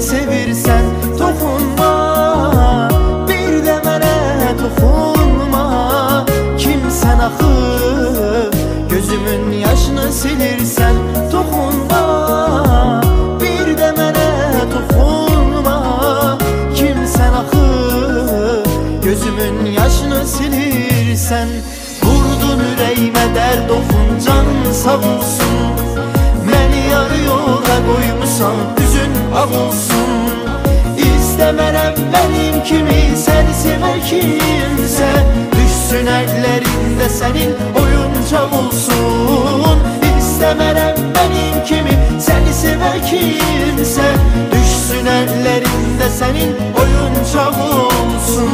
sevirsən toxunma, bir də mənə toxunma. Kimsən axı, gözümün yaşını silirsən toxunma, bir də mənə toxunma. Kimsən axı, gözümün yaşını silirsən. Vurdun ürəyimə dərd oxun, can sağ olsun. Məni yarı yola qoymusan, üzün ağ olsun. İstəmərəm mənim kimi səni sevər kimsə, düşsün əllərində sənin oyuncaq olsun. İstəmərəm mənim kimi səni sevər kimsə, düşsün əllərində sənin oyuncaq olsun.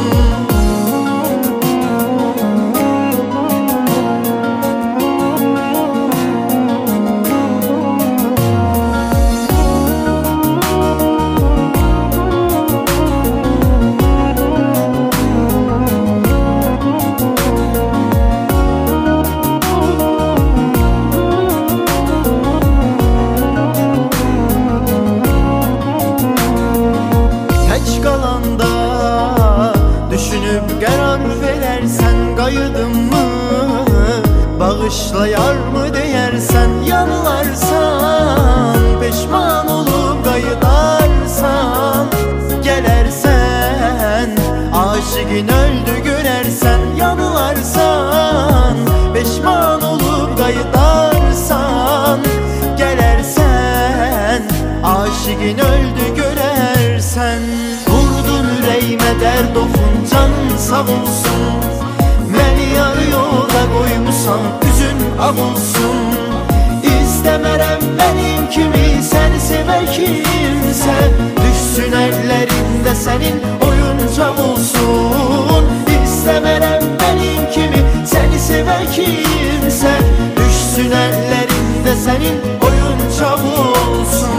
Düşünüb qərar verərsən, qayıdın mı? Bağışlayar mı deyərsən, yanılarsan, peşman olub qayıdarsan. Gələrsən, aşıqin öldü görərsən, yanılarsan, peşman olub qayıdarsan. Gələrsən, aşıqin öldü görərsən. Vurdun ürəyimə dərd oxun, can sağ olsun. Məni yarı yola qoymusan, üzün ağ olsun. İstəmərəm mənim kimi səni sevər kimsə, düşsün əllərində sənin oyuncaq olsun. İstəmərəm mənim kimi səni sevər kimsə, düşsün əllərində sənin oyuncaq olsun.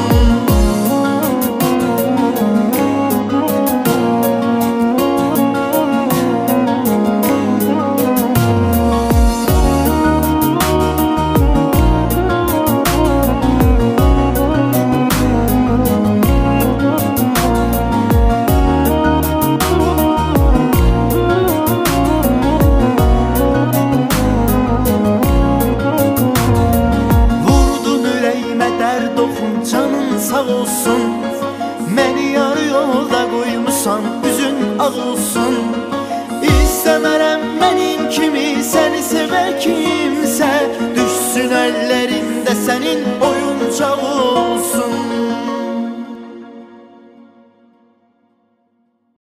Canın sağ olsun. Məni yarı yolda qoymusan, üzün ağ olsun. İstəmərəm mənim kimi səni sevər kimsə, düşsün əllərində sənin